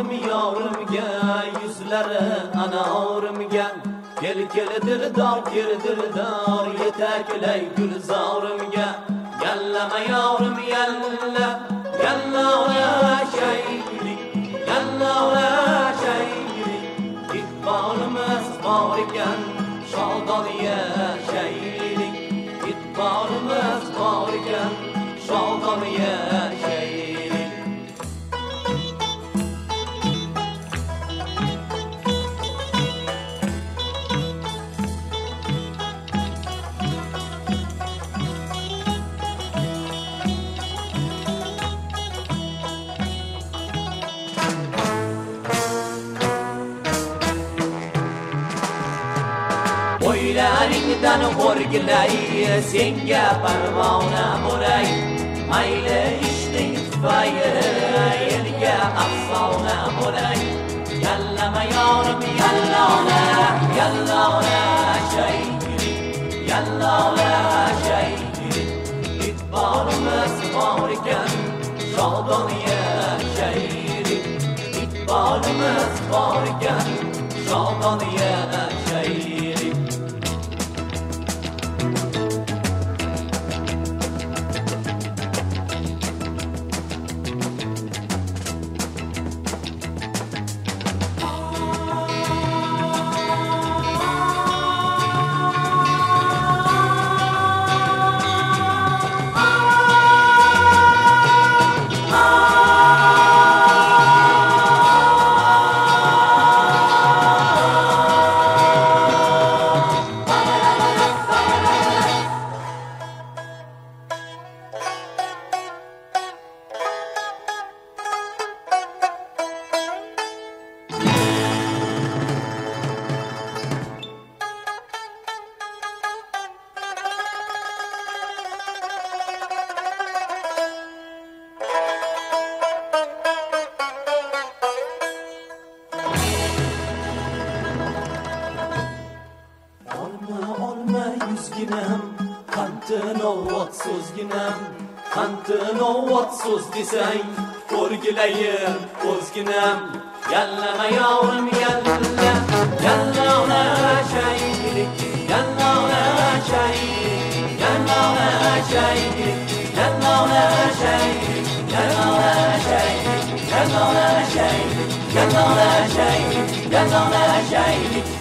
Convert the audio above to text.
yorimga yuzlari ana orimga kel dildor yetaklay gulzorimga yallama yorim yalla ola shaylik iqbolimiz bor ekan shodon yashaylik iqbolimiz bor ekan shodon yashaylik. O'ylaringdan o'rgilay senga parvona bo'lay mayli ishning tufayli elga afsona bo'lay yallama yorim yalla ola shaylik iqbolimiz bor ekan shodon yashaylik iqbolimiz bor ekan shodon yashaylik. Qantin ovot so'z desang o'rgilayim o'zginam yallama yorim yalla ola shaylik yalla ola shaylik